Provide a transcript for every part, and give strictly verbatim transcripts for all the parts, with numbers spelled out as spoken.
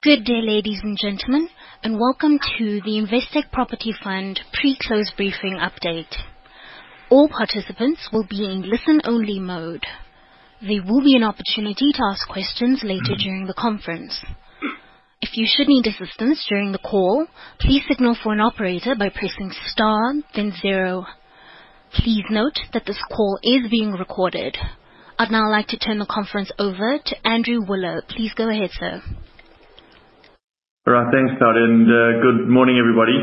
Good day, ladies and gentlemen, and welcome to the Investec Property Fund pre-close briefing update. All participants will be in listen-only mode. There will be an opportunity to ask questions later during the conference. If you should need assistance during the call, please signal for an operator by pressing star, then zero. Please note that this call is being recorded. I'd now like to turn the conference over to Andrew Willer. Please go ahead, sir. All right, thanks, Claudia, and uh, good morning, everybody.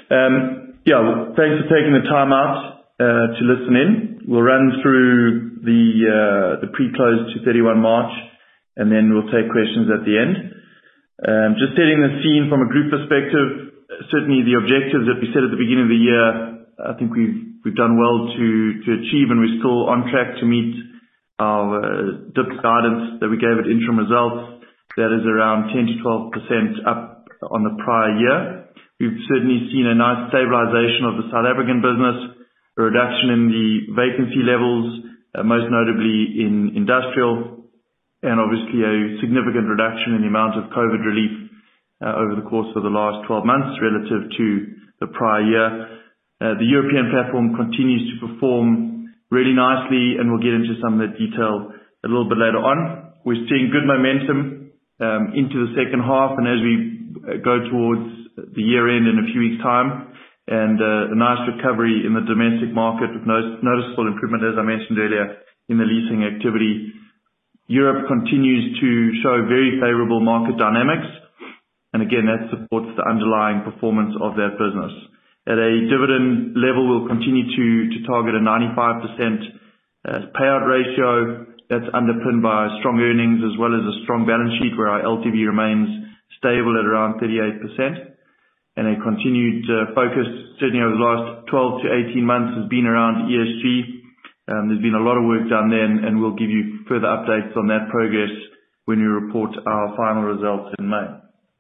Um, yeah, well, thanks for taking the time out uh, to listen in. We'll run through the uh, the pre-close to thirty-first March, and then we'll take questions at the end. Um, just setting the scene from a group perspective, certainly the objectives that we set at the beginning of the year, I think we've we've done well to to achieve, and we're still on track to meet our uh, D I P S guidance that we gave at interim results. That is around ten to twelve percent up on the prior year. We've certainly seen a nice stabilization of the South African business, a reduction in the vacancy levels, uh, most notably in industrial, and obviously a significant reduction in the amount of COVID relief uh, over the course of the last twelve months relative to the prior year. Uh, the European platform continues to perform really nicely, and we'll get into some of that detail a little bit later on. We're seeing good momentum Um, into the second half, and as we go towards the year end in a few weeks' time, and uh, a nice recovery in the domestic market with no- noticeable improvement, as I mentioned earlier, in the leasing activity. Europe continues to show very favorable market dynamics, and again, that supports the underlying performance of that business. At a dividend level, we'll continue to, to target a ninety-five percent uh, payout ratio. That's underpinned by strong earnings as well as a strong balance sheet where our L T V remains stable at around thirty-eight percent. And a continued uh, focus, certainly over the last twelve to eighteen months, has been around E S G. Um, there's been a lot of work done there, and we'll give you further updates on that progress when we report our final results in May.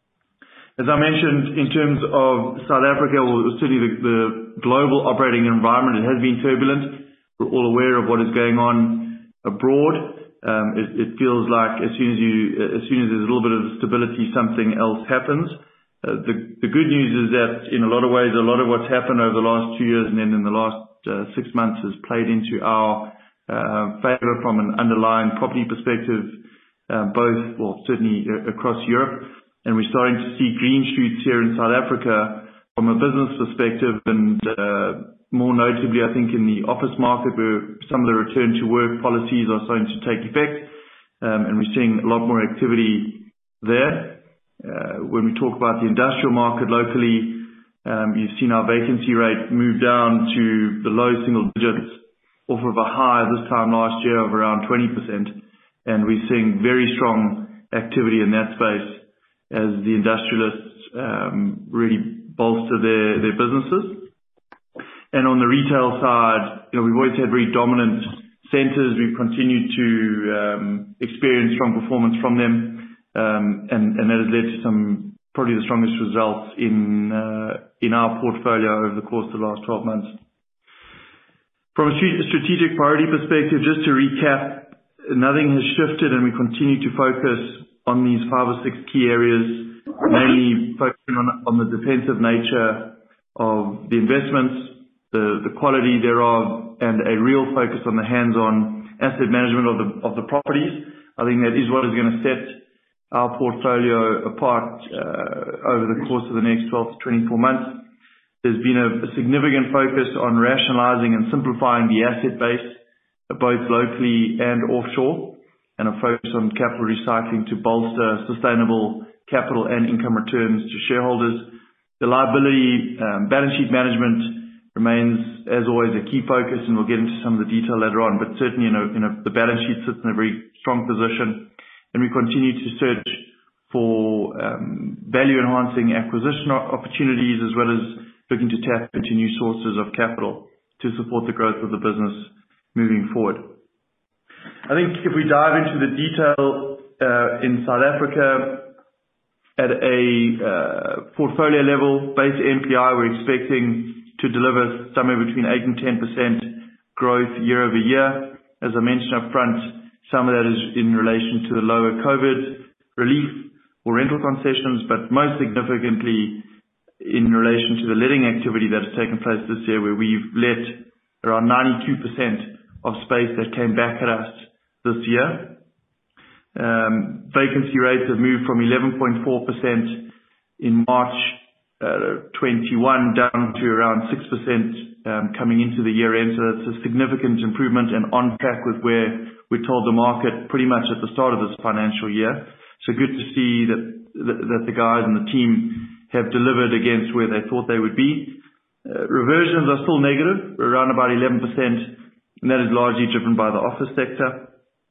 As I mentioned, in terms of South Africa, or certainly the, the global operating environment, it has been turbulent. We're all aware of what is going on abroad. Um, it, it feels like as soon as you, as soon as there's a little bit of stability, something else happens. Uh, the, the good news is that in a lot of ways, a lot of what's happened over the last two years and then in the last uh, six months has played into our uh, favor from an underlying property perspective, uh, both, well, certainly uh, across Europe. And we're starting to see green shoots here in South Africa from a business perspective, and uh, more notably, I think, in the office market, where some of the return to work policies are starting to take effect, um, and we're seeing a lot more activity there. Uh, when we talk about the industrial market locally, um, you've seen our vacancy rate move down to the low single digits off of a high this time last year of around twenty percent, and we're seeing very strong activity in that space as the industrialists um, really bolster their, their businesses. And on the retail side, you know, we've always had very dominant centres. We've continued to um, experience strong performance from them, um, and, and that has led to some probably the strongest results in uh, in our portfolio over the course of the last twelve months. From a strategic priority perspective, just to recap, nothing has shifted, and we continue to focus on these five or six key areas, mainly focusing on, on the defensive nature of the investments, the, the quality thereof, and a real focus on the hands-on asset management of the, of the properties. I think that is what is going to set our portfolio apart uh, over the course of the next twelve to twenty-four months. There's been a, a significant focus on rationalizing and simplifying the asset base, both locally and offshore, and a focus on capital recycling to bolster sustainable capital and income returns to shareholders. The liability um, balance sheet management remains, as always, a key focus, and we'll get into some of the detail later on, but certainly, you know, you know, the balance sheet sits in a very strong position, and we continue to search for um, value-enhancing acquisition opportunities, as well as looking to tap into new sources of capital to support the growth of the business moving forward. I think if we dive into the detail uh, in South Africa, at a uh, portfolio level, base M P I, we're expecting to deliver somewhere between eight and ten percent growth year over year. As I mentioned up front, some of that is in relation to the lower COVID relief, or rental concessions, but most significantly in relation to the letting activity that has taken place this year, where we've let around ninety-two percent of space that came back at us this year. Um, vacancy rates have moved from eleven point four percent in March uh, twenty-one down to around six percent um, coming into the year end. So that's a significant improvement and on track with where we told the market pretty much at the start of this financial year. So good to see that that the guys and the team have delivered against where they thought they would be. Uh, reversions are still negative, around about eleven percent, and that is largely driven by the office sector.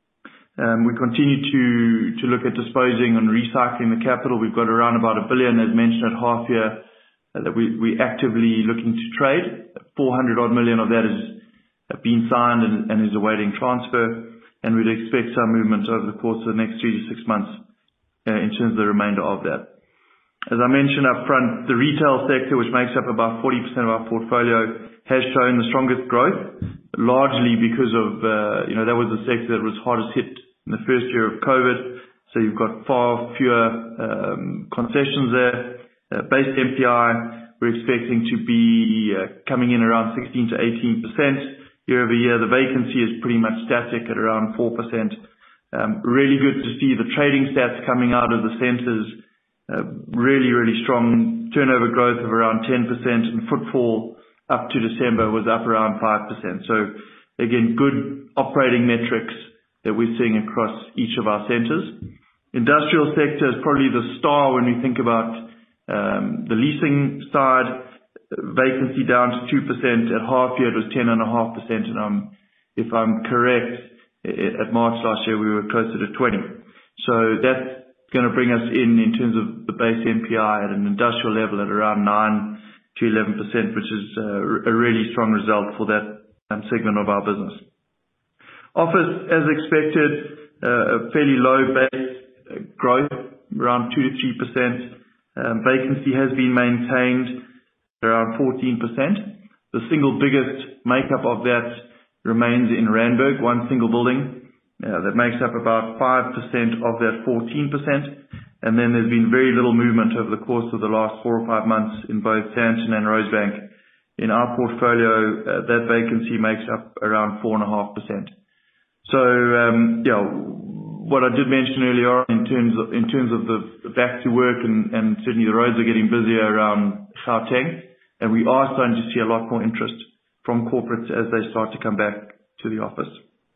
Um, we continue to to look at disposing and recycling the capital. We've got around about a billion, as mentioned at half year, uh, that we we actively looking to trade. four hundred odd million of that is uh, been signed and, and is awaiting transfer, and we'd expect some movement over the course of the next three to six months uh, in terms of the remainder of that. As I mentioned up front, the retail sector, which makes up about forty percent of our portfolio, has shown the strongest growth, largely because of, uh, you know, that was the sector that was hardest hit in the first year of COVID. So you've got far fewer um, concessions there. Uh, base M P I, we're expecting to be uh, coming in around sixteen to eighteen percent year over year. The vacancy is pretty much static at around four percent. Um, really good to see the trading stats coming out of the centres. Uh, really, really strong turnover growth of around ten percent, and footfall up to December was up around five percent. So again, good operating metrics that we're seeing across each of our centres. Industrial sector is probably the star when we think about um, the leasing side. Vacancy down to two percent. At half year it was ten point five percent, and um, if I'm correct, at March last year we were closer to twenty. So that's going to bring us in in terms of the base M P I at an industrial level at around nine to eleven percent, which is uh, a really strong result for that um, segment of our business. Office, as expected, uh, a fairly low base growth, around two to three percent. Um, vacancy has been maintained around fourteen percent. The single biggest makeup of that remains in Randburg, one single building. Uh, that makes up about five percent of that fourteen percent. And then there's been very little movement over the course of the last four or five months in both Sandton and Rosebank. In our portfolio, uh, that vacancy makes up around four point five percent. So, um, yeah, what I did mention earlier in terms of, in terms of the back to work, and, and certainly the roads are getting busier around Gauteng, and we are starting to see a lot more interest from corporates as they start to come back to the office.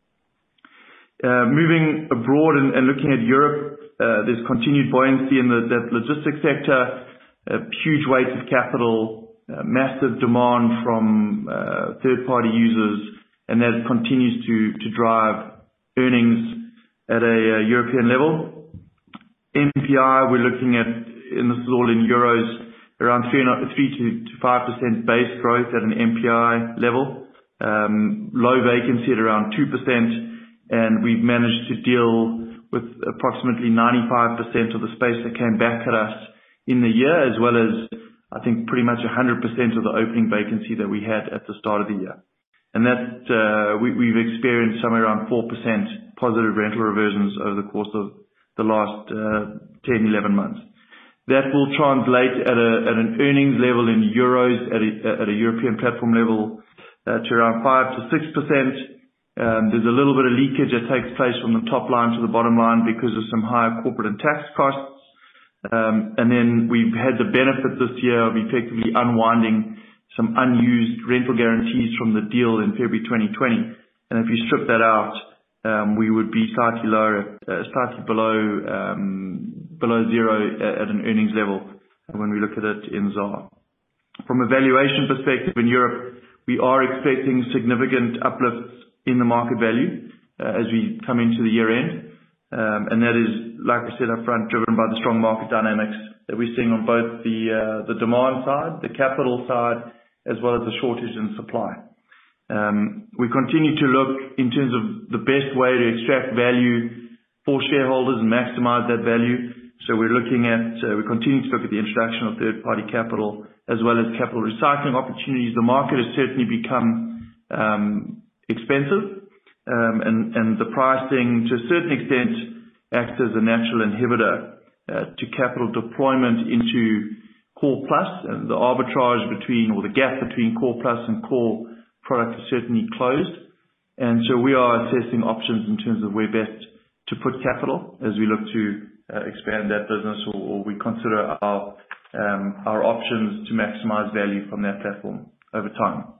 Uh, moving abroad and, and looking at Europe, uh, there's continued buoyancy in the that logistics sector, uh, huge weight of capital, uh, massive demand from uh, third-party users, and that continues to, to drive earnings at a uh, European level. M P I, we're looking at, and this is all in euros, around three to five percent base growth at an M P I level, um, low vacancy at around two percent. And we've managed to deal with approximately ninety-five percent of the space that came back at us in the year, as well as, I think, pretty much one hundred percent of the opening vacancy that we had at the start of the year. And that, uh, we, we've experienced somewhere around four percent positive rental reversions over the course of the last uh, ten, eleven months. That will translate at, a, at an earnings level in euros at a, at a European platform level uh, to around five to six percent. Um, there's a little bit of leakage that takes place from the top line to the bottom line because of some higher corporate and tax costs. Um, and then we've had the benefit this year of effectively unwinding some unused rental guarantees from the deal in February twenty twenty. And if you strip that out, um, we would be slightly lower, uh, slightly below, um, below zero at an earnings level when we look at it in Z A R. From a valuation perspective in Europe, we are expecting significant uplifts in the market value uh, as we come into the year end. Um, and that is, like I said up front, driven by the strong market dynamics that we're seeing on both the uh, the demand side, the capital side, as well as the shortage in supply. Um, we continue to look in terms of the best way to extract value for shareholders and maximize that value. So we're looking at, uh, we continue to look at the introduction of third-party capital as well as capital recycling opportunities. The market has certainly become um, expensive, um, and, and the pricing to a certain extent acts as a natural inhibitor uh, to capital deployment into Core Plus, and the arbitrage between, or the gap between Core Plus and Core product is certainly closed. And so we are assessing options in terms of where best to put capital as we look to uh, expand that business, or, or we consider our um, our options to maximize value from that platform over time.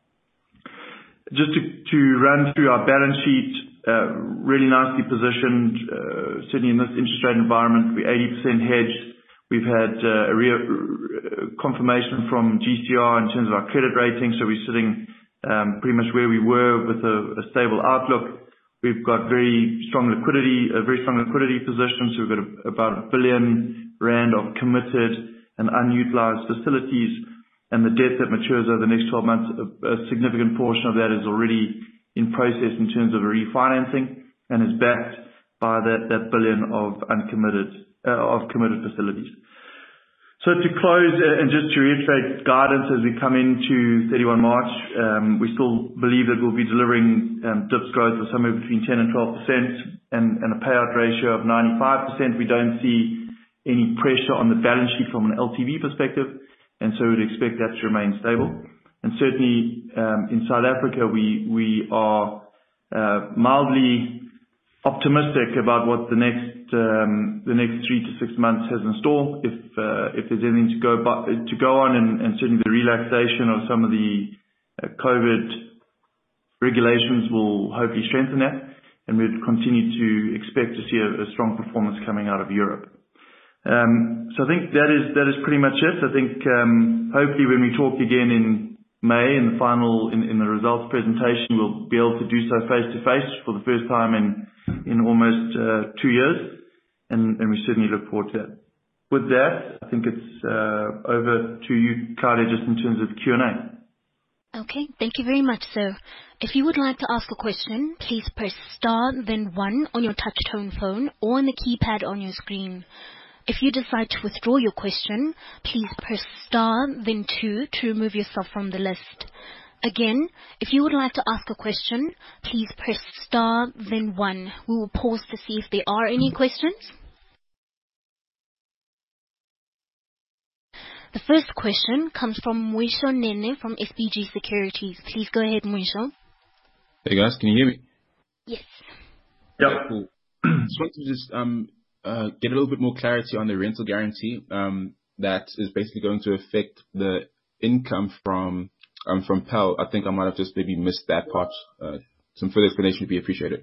Just to, to run through our balance sheet, uh, really nicely positioned, uh, certainly in this interest rate environment. We're eighty percent hedged. We've had uh, a re- confirmation from G C R in terms of our credit rating, so we're sitting um, pretty much where we were with a, a stable outlook. We've got very strong liquidity, a very strong liquidity position, so we've got a, about a billion rand of committed and unutilized facilities. And the debt that matures over the next twelve months, a, a significant portion of that is already in process in terms of a refinancing and is backed by that, that billion of uncommitted, uh, of committed facilities. So to close, uh, and just to reiterate guidance as we come into thirty-first March, um, we still believe that we'll be delivering um, D I P S growth of somewhere between ten and twelve percent and, and a payout ratio of ninety-five percent. We don't see any pressure on the balance sheet from an L T V perspective, and so we'd expect that to remain stable. And certainly um, in South Africa, we we are uh, mildly optimistic about what the next um, the next three to six months has in store. If uh, if there's anything to go by, to go on, and, and certainly the relaxation of some of the uh, COVID regulations will hopefully strengthen that, and we'd continue to expect to see a, a strong performance coming out of Europe. Um, so I think that is that is pretty much it. I think um, hopefully when we talk again in May in the final in, in the results presentation, we'll be able to do so face to face for the first time in in almost uh, two years, and, and we certainly look forward to that. With that, I think it's uh, over to you, Carly, just in terms of Q and A. Okay, thank you very much, sir. If you would like to ask a question, please press star then one on your touch tone phone or on the keypad on your screen. If you decide to withdraw your question, please press star then two to remove yourself from the list. Again, if you would like to ask a question, please press star then one. We will pause to see if there are any questions. The first question comes from Mwisho Nene from S B G Securities. Please go ahead, Mwisho. Hey guys, can you hear me? Yes. Yep. Okay, cool. Just wanted to just um uh get a little bit more clarity on the rental guarantee um that is basically going to affect the income from um from P E L. I think I might have just maybe missed that part. Uh, some further explanation would be appreciated.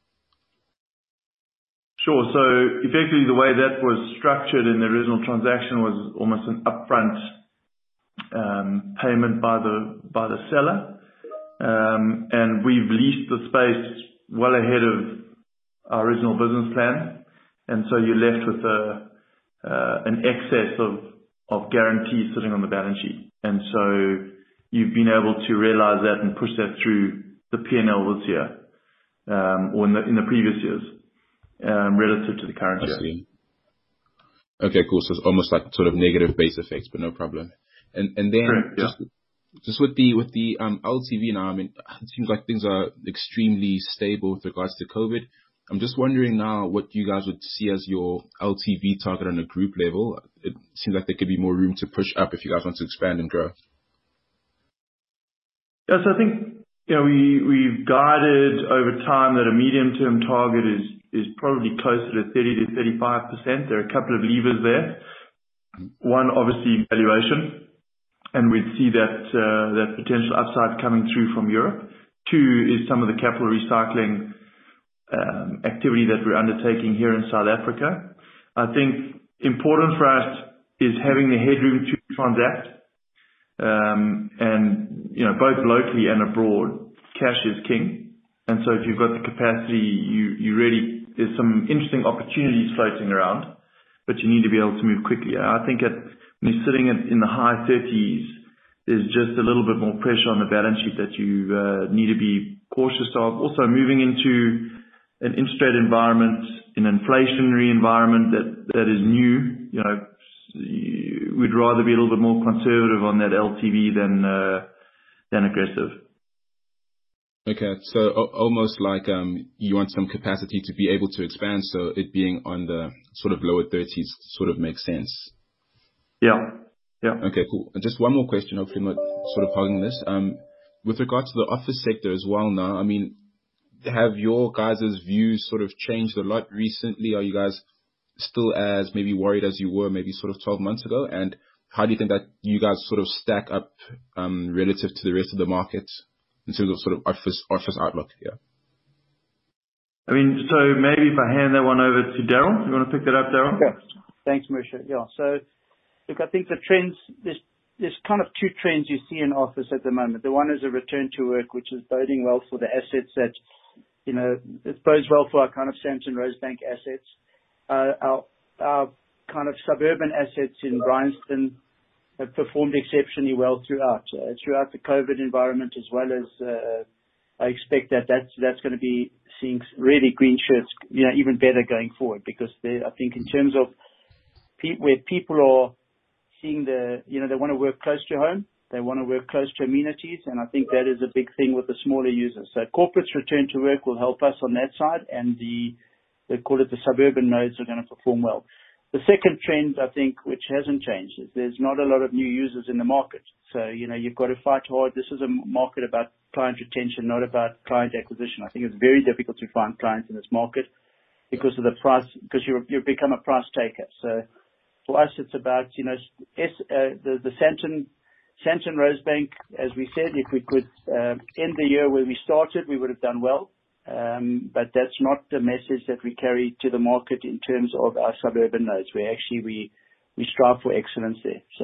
Sure. So effectively, the way that was structured in the original transaction was almost an upfront um, payment by the by the seller, um, and we've leased the space well ahead of our original business plan, and so you're left with a uh, an excess of of guarantees sitting on the balance sheet, and so you've been able to realize that and push that through the P and L this year, um, or in the in the previous years. Um, relative to the current year. I see. Okay, cool. So it's almost like sort of negative base effects, but no problem. And and then Correct, yeah. just just with the with the um, L T V now, I mean, it seems like things are extremely stable with regards to COVID. I'm just wondering now what you guys would see as your L T V target on a group level. It seems like there could be more room to push up if you guys want to expand and grow. Yes, I think you know we we've guided over time that a medium term target is. is probably closer to thirty to thirty-five percent. There are a couple of levers there. One, obviously, valuation, and we'd see that uh, that potential upside coming through from Europe. Two is some of the capital recycling um, activity that we're undertaking here in South Africa. I think important for us is having the headroom to transact, um, and you know both locally and abroad, cash is king. And so if you've got the capacity, you you really there's some interesting opportunities floating around, but you need to be able to move quickly. I think at, when you're sitting at, in the high thirties, there's just a little bit more pressure on the balance sheet that you uh, need to be cautious of. Also moving into an interest rate environment, an inflationary environment that, that is new, you know, we'd rather be a little bit more conservative on that L T V than, uh, than aggressive. Okay, so o- almost like um, you want some capacity to be able to expand, so it being on the sort of lower thirties sort of makes sense. Yeah. Yeah. Okay, cool. And just one more question, hopefully I'm not sort of hogging this. Um, with regard to the office sector as well now, I mean, have your guys' views sort of changed a lot recently? Are you guys still as maybe worried as you were maybe sort of twelve months ago? And how do you think that you guys sort of stack up um, relative to the rest of the market in terms of sort of office office outlook? Yeah. I mean, so maybe if I hand that one over to Daryl. You want to pick that up, Daryl? Sure. Thanks, Mauricio. Yeah. So, look, I think the trends, there's, there's kind of two trends you see in office at the moment. The one is a return to work, which is boding well for the assets that, you know, it bodes well for our kind of Sandton Rosebank assets. Uh, our, our kind of suburban assets in Bryanston have performed exceptionally well throughout, uh, throughout the COVID environment, as well as, uh, I expect that that's, that's going to be seeing really green shirts, you know, even better going forward, because they, I think in terms of pe- where people are seeing the, you know, they want to work close to home, they want to work close to amenities, and I think that is a big thing with the smaller users. So corporates return to work will help us on that side, and the, they call it the suburban nodes are going to perform well. The second trend, I think, which hasn't changed, is there's not a lot of new users in the market. So, you know, you've got to fight hard. This is a market about client retention, not about client acquisition. I think it's very difficult to find clients in this market because of the price, because you you become a price taker. So for us, it's about, you know, S, uh, the, the Sandton, Sandton Rosebank, as we said, if we could uh, end the year where we started, we would have done well. Um, but that's not the message that we carry to the market in terms of our suburban nodes, where actually we, we strive for excellence there. So.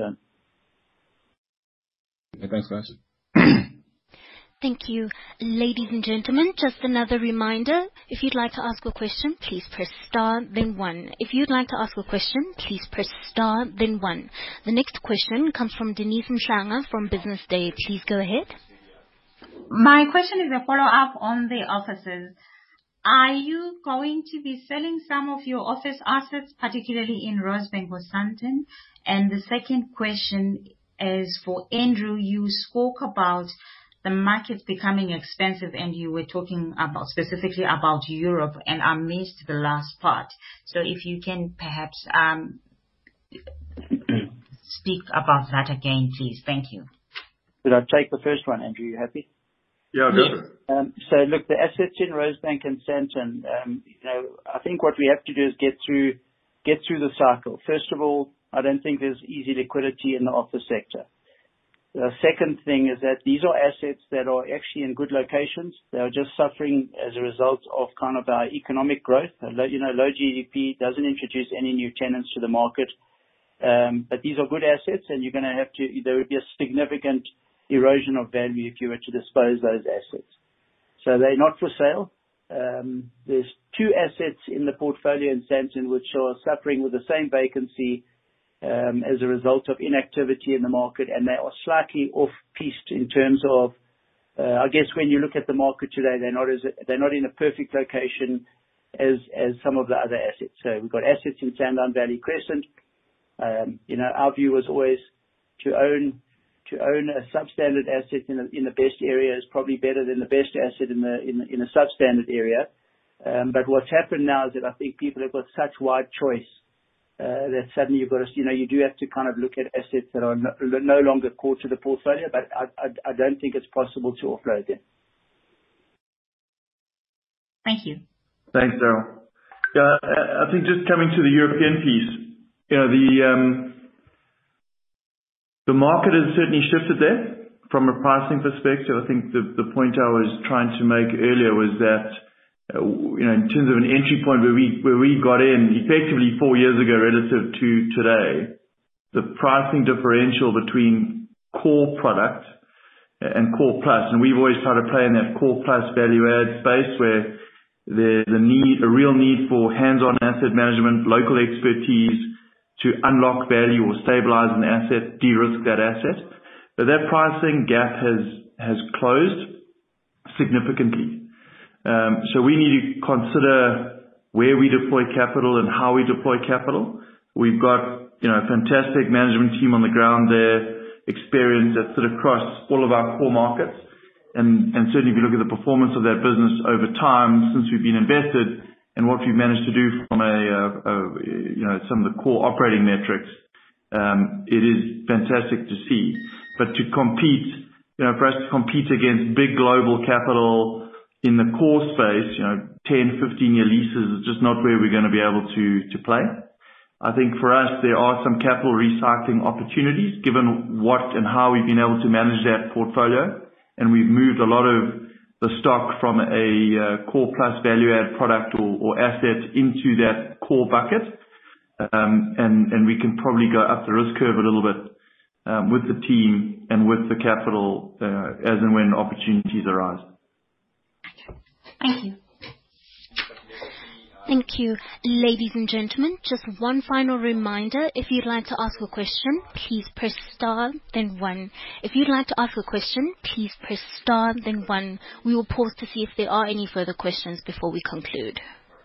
Okay, thanks, guys. Thank you. Ladies and gentlemen, just another reminder, if you'd like to ask a question, please press star, then one. If you'd like to ask a question, please press star, then one. The next question comes from Denise Mhlanga from Business Day. Please go ahead. My question is a follow-up on the offices. Are you going to be selling some of your office assets, particularly in Rosebank or Sandton? And the second question is for Andrew. You spoke about the market becoming expensive, and you were talking about specifically about Europe, and I missed the last part. So if you can perhaps um, speak about that again, please. Thank you. Did I take the first one, Andrew? You happy? Yeah, good. Um, so look, the assets in Rosebank and Sandton, um, you know, I think what we have to do is get through, get through the cycle. First of all, I don't think there's easy liquidity in the office sector. The second thing is that these are assets that are actually in good locations. They are just suffering as a result of kind of our economic growth. You know, low G D P doesn't introduce any new tenants to the market. Um, but these are good assets, and you're going to have to, there would be a significant erosion of value if you were to dispose those assets. So they're not for sale. Um, there's two assets in the portfolio in Sandton which are suffering with the same vacancy um, as a result of inactivity in the market, and they are slightly off-piste in terms of, uh, I guess when you look at the market today, they're not as they're not in a perfect location as as some of the other assets. So we've got assets in Sandown Valley Crescent. Um, you know, our view was always to own to own a substandard asset in the in the best area is probably better than the best asset in the in, in a substandard area. Um, but what's happened now is that I think people have got such wide choice uh, that suddenly you've got to, you know, you do have to kind of look at assets that are no, no longer core to the portfolio. But I, I, I don't think it's possible to offload them. Thank you. Thanks, Daryl. Yeah, I think just coming to the European piece, you know, the um, the market has certainly shifted there from a pricing perspective. I think the the point I was trying to make earlier was that, uh, you know, in terms of an entry point where we where we got in effectively four years ago relative to today, the pricing differential between core product and core plus, and we've always tried to play in that core plus value add space where there's a need, a real need for hands-on asset management, local expertise to unlock value or stabilize an asset, de-risk that asset. But that pricing gap has has closed significantly. Um, so we need to consider where we deploy capital and how we deploy capital. We've got, you know, a fantastic management team on the ground there, experience that sort of across all of our core markets. and certainly if you look at the performance of that business over time since we've been invested and what we've managed to do from a, you know, some of the core operating metrics, it is fantastic to see. But to compete, you know, for us to compete against big global capital in the core space, you know, ten, fifteen year leases is just not where we're going to be able to to play. I think for us, there are some capital recycling opportunities given what and how we've been able to manage that portfolio. And we've moved a lot of the stock from a uh, core plus value add product or, or asset into that core bucket. Um, and, and we can probably go up the risk curve a little bit um, with the team and with the capital uh, as and when opportunities arise. Thank you. Thank you. Ladies and gentlemen, just one final reminder. If you'd like to ask a question, please press star, then one. If you'd like to ask a question, please press star, then one. We will pause to see if there are any further questions before we conclude.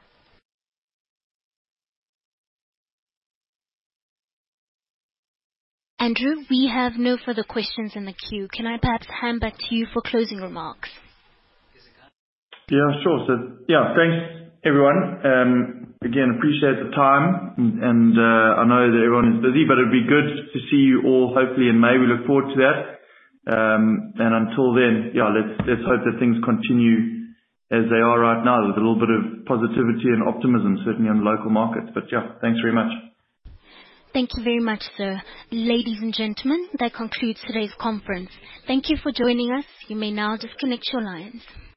Andrew, we have no further questions in the queue. Can I perhaps hand back to you for closing remarks? Yeah, sure. So, yeah, thanks, everyone. Um, again, appreciate the time, and, and uh, I know that everyone is busy, but it'd be good to see you all hopefully in May. We look forward to that. Um, and until then, yeah, let's let's hope that things continue as they are right now, with a little bit of positivity and optimism, certainly on local markets. But yeah, thanks very much. Thank you very much, sir. Ladies and gentlemen, that concludes today's conference. Thank you for joining us. You may now disconnect your lines.